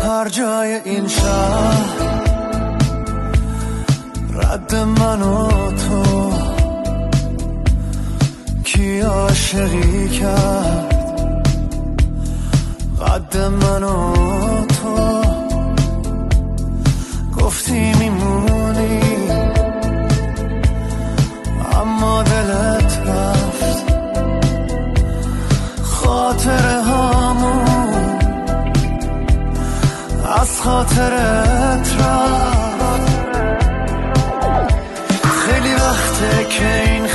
هر جای این شهر رد من و تو کی عاشقی کرد قد من و تو گفتی میمونی اما دلت رفت خاطره هامون از خاطرت رفت خیلی وقته که این